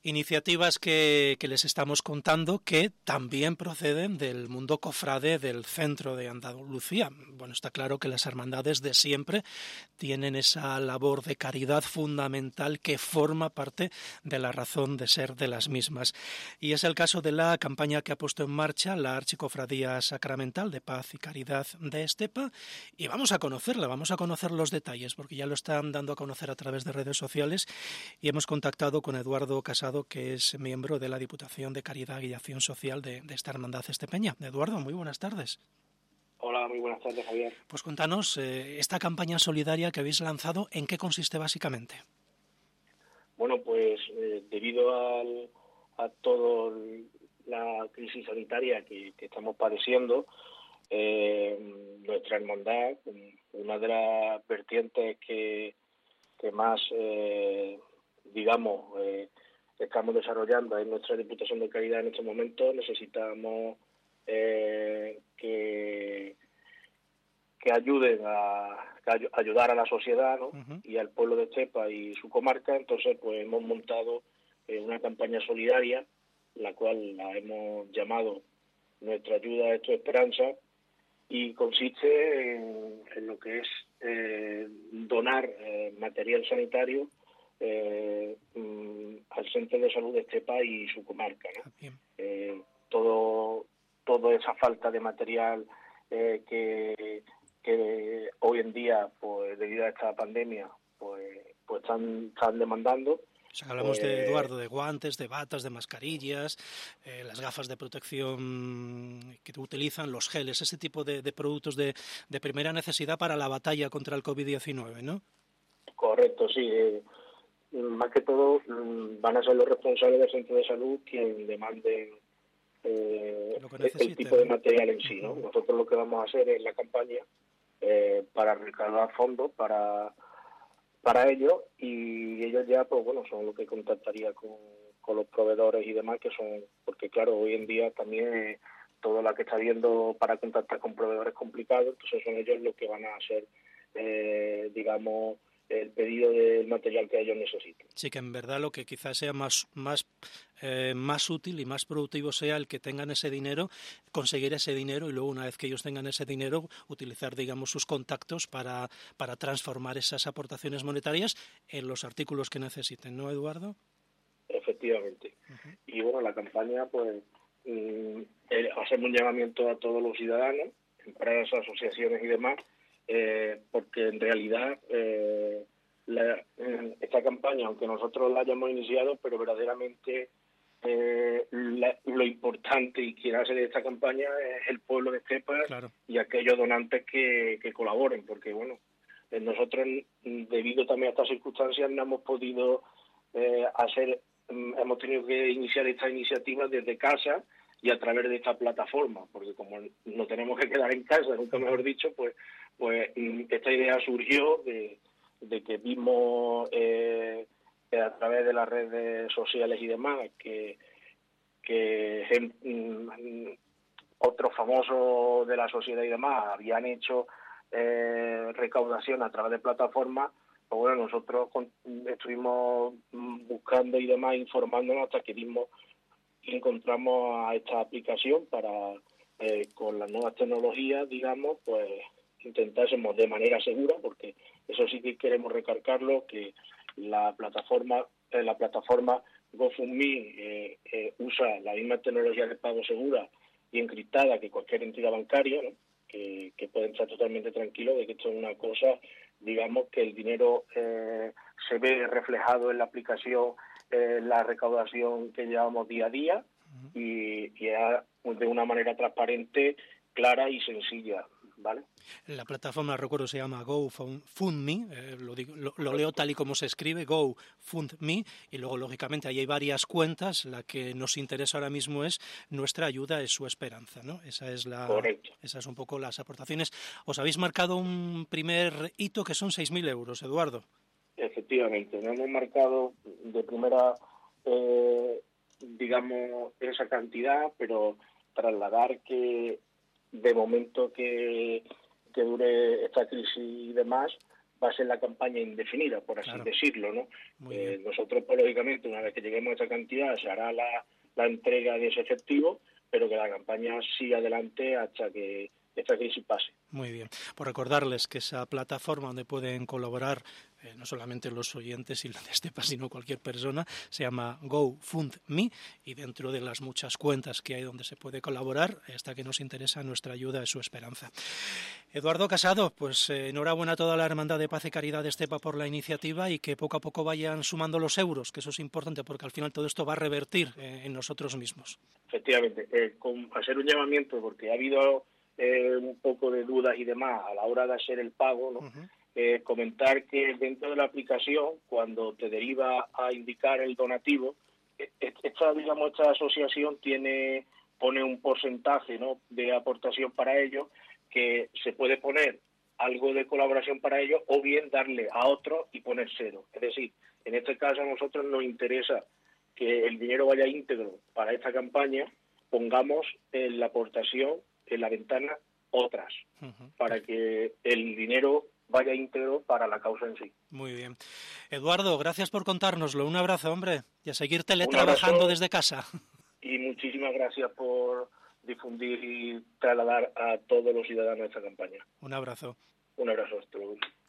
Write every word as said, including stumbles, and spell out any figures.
Iniciativas que, que les estamos contando que también proceden del mundo cofrade del centro de Andalucía. Bueno, está claro que las hermandades de siempre tienen esa labor de caridad fundamental que forma parte de la razón de ser de las mismas. Y es el caso de la campaña que ha puesto en marcha la Archicofradía Sacramental de Paz y Caridad de Estepa. Y vamos a conocerla, vamos a conocer los detalles, porque ya lo están dando a conocer a través de redes sociales y hemos contactado con Eduardo Casado, que es miembro de la Diputación de Caridad y Acción Social de, de esta hermandad estepeña. Eduardo, muy buenas tardes. Hola, muy buenas tardes, Javier. Pues cuéntanos, eh, esta campaña solidaria que habéis lanzado, ¿en qué consiste básicamente? Bueno, pues eh, debido al, a toda la crisis sanitaria que, que estamos padeciendo, eh, nuestra hermandad, una de las vertientes que, que más, eh, digamos, eh, estamos desarrollando en nuestra Diputación de Caridad en este momento, necesitamos eh, que, que ayuden a que ay- ayudar a la sociedad, ¿no? Uh-huh. Y al pueblo de Estepa y su comarca. Entonces, pues hemos montado eh, una campaña solidaria, la cual la hemos llamado Nuestra Ayuda es tu Esperanza, y consiste en, en lo que es eh, donar eh, material sanitario Eh, mm, al Centro de Salud de Estepa y su comarca, ¿no? Eh, todo, toda esa falta de material eh, que, que hoy en día, pues debido a esta pandemia, pues, pues están, están demandando. O sea, hablamos pues, de, Eduardo, de guantes, de batas, de mascarillas, eh, las gafas de protección que utilizan, los geles, ese tipo de, de productos de, de primera necesidad para la batalla contra el covid diecinueve, ¿no? Correcto, sí. Eh, más que todo van a ser los responsables del centro de salud quien demanden eh, el tipo de material en sí, ¿no? Uh-huh. Nosotros lo que vamos a hacer es la campaña eh, para recaudar fondos para para ellos, y ellos ya, pues bueno, son los que contactaría con, con los proveedores y demás, que son, porque claro, hoy en día también eh, todo lo que está viendo para contactar con proveedores complicados, entonces son ellos los que van a hacer, eh, digamos, el pedido del material que ellos necesiten. Sí, que en verdad lo que quizás sea más más eh, más útil y más productivo sea el que tengan ese dinero, conseguir ese dinero y luego una vez que ellos tengan ese dinero utilizar, digamos, sus contactos para, para transformar esas aportaciones monetarias en los artículos que necesiten, ¿no, Eduardo? Efectivamente. Uh-huh. Y bueno, la campaña, pues, mm, eh, hacemos un llamamiento a todos los ciudadanos, empresas, asociaciones y demás, Eh, porque en realidad eh, la, eh, esta campaña, aunque nosotros la hayamos iniciado, pero verdaderamente eh, la, lo importante y quien hace de esta campaña es el pueblo de Estepa, claro, y aquellos donantes que, que colaboren, porque bueno, eh, nosotros debido también a estas circunstancias no hemos podido eh, hacer, hemos tenido que iniciar esta iniciativa desde casa y a través de esta plataforma, porque como no tenemos que quedar en casa, nunca mejor dicho, pues pues esta idea surgió de, de que vimos eh, a través de las redes sociales y demás que, que eh, otros famosos de la sociedad y demás habían hecho eh, recaudación a través de plataformas. Pues bueno, nosotros estuvimos buscando y demás, informándonos hasta que dimos encontramos a esta aplicación para, eh, con las nuevas tecnologías, digamos, pues intentásemos de manera segura, porque eso sí que queremos recalcarlo, que la plataforma eh, la plataforma GoFundMe eh, eh, usa la misma tecnología de pago segura y encriptada que cualquier entidad bancaria, ¿no? que, que pueden estar totalmente tranquilos de que esto es una cosa, digamos, que el dinero eh, se ve reflejado en la aplicación, eh, la recaudación que llevamos día a día, uh-huh, y, y es de una manera transparente, clara y sencilla, ¿vale? La plataforma, recuerdo, se llama GoFundMe, eh, lo, digo, lo, lo leo tal y como se escribe, GoFundMe, y luego, lógicamente, ahí hay varias cuentas. La que nos interesa ahora mismo es Nuestra Ayuda es su Esperanza, ¿no? Esa es la, Correcto. Esas un poco las aportaciones. Os habéis marcado un primer hito que son seis mil euros, Eduardo. Efectivamente, nos hemos marcado de primera, eh, digamos, esa cantidad, pero trasladar que de momento que, que dure esta crisis y demás, va a ser la campaña indefinida, por así claro. decirlo, ¿no? Eh, nosotros, pues, lógicamente, una vez que lleguemos a esa cantidad, se hará la, la entrega de ese efectivo, pero que la campaña siga adelante hasta que esta crisis pase. Muy bien. Por recordarles que esa plataforma donde pueden colaborar eh, no solamente los oyentes y la de Estepa, sino cualquier persona, se llama GoFundMe, y dentro de las muchas cuentas que hay donde se puede colaborar, esta que nos interesa, nuestra ayuda es su esperanza. Eduardo Casado, pues eh, enhorabuena a toda la Hermandad de Paz y Caridad de Estepa por la iniciativa, y que poco a poco vayan sumando los euros, que eso es importante porque al final todo esto va a revertir eh, en nosotros mismos. Efectivamente, eh, con hacer un llamamiento, porque ha habido eh, un poco de dudas y demás a la hora de hacer el pago, ¿no? Uh-huh. Eh, comentar que dentro de la aplicación, cuando te deriva a indicar el donativo, esta, digamos, esta asociación tiene pone un porcentaje, ¿no?, de aportación para ellos, que se puede poner algo de colaboración para ellos o bien darle a otro y poner cero. Es decir, en este caso a nosotros nos interesa que el dinero vaya íntegro para esta campaña, pongamos en la aportación, en la ventana, otras, uh-huh, para que el dinero vaya íntegro para la causa en sí. Muy bien. Eduardo, gracias por contárnoslo. Un abrazo, hombre, y a seguir teletrabajando desde casa. Y muchísimas gracias por difundir y trasladar a todos los ciudadanos esta campaña. Un abrazo. Un abrazo, hasta luego.